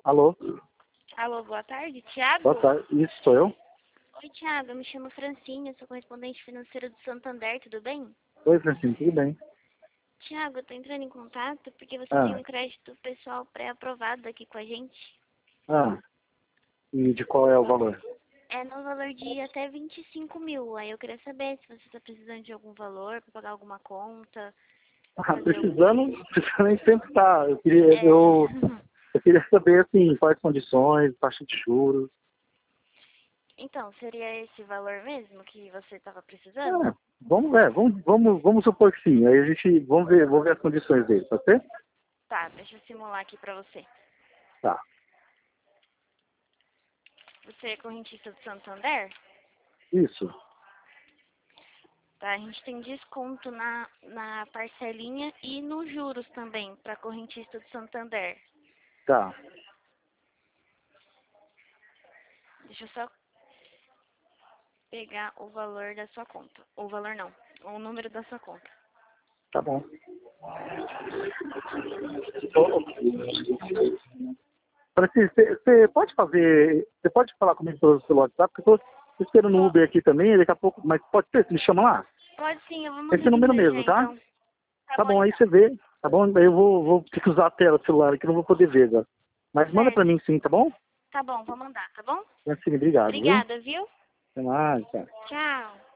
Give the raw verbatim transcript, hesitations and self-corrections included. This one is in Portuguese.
Alô? Alô, boa tarde, Thiago? Boa tarde. Isso, sou eu? Oi, Thiago, eu me chamo Francine, eu sou correspondente financeira do Santander, tudo bem? Oi, Francine, tudo bem? Thiago, eu tô entrando em contato porque você tem Ah, um crédito pessoal pré-aprovado aqui com a gente. ah. E de qual é o valor? É no valor de até vinte e cinco mil. Aí eu queria saber se você está precisando de algum valor para pagar alguma conta, Ah, fazer algum... precisando, precisando nem sempre tá. Eu queria, É... eu, eu queria saber, assim, quais condições, taxa de juros. Então, seria esse valor mesmo que você estava precisando? Ah, vamos ver, vamos, vamos, vamos supor que sim. Aí a gente, vamos ver, vamos ver as condições dele, pode ser? Tá, deixa eu simular aqui para você. Tá, Você é correntista do Santander? isso. Tá, a gente tem desconto na, na parcelinha e nos juros também, para correntista do Santander. Tá, Deixa eu só pegar o valor da sua conta. O valor não, o número da sua conta. tá bom. Francine, você pode fazer, você pode falar comigo pelo seu WhatsApp, porque eu tô esperando o Ó, Uber aqui também, daqui a pouco, mas pode ser, você me chama lá? pode sim, eu vou mandar Esse aqui número pra ele já mesmo, tá? então. Tá Tá bom bom, aí então. você vê, tá bom? Aí eu vou, vou ter que usar a tela do celular aqui, não vou poder ver agora. Mas manda pra Certo. mim sim, tá bom? Tá bom, vou mandar, tá bom? Francine, obrigado, viu? Obrigada, viu? Até mais, cara. Tchau.